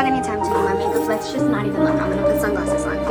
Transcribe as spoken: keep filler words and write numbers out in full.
had any time to do my makeup. Let's just not even look. I'm gonna put sunglasses on.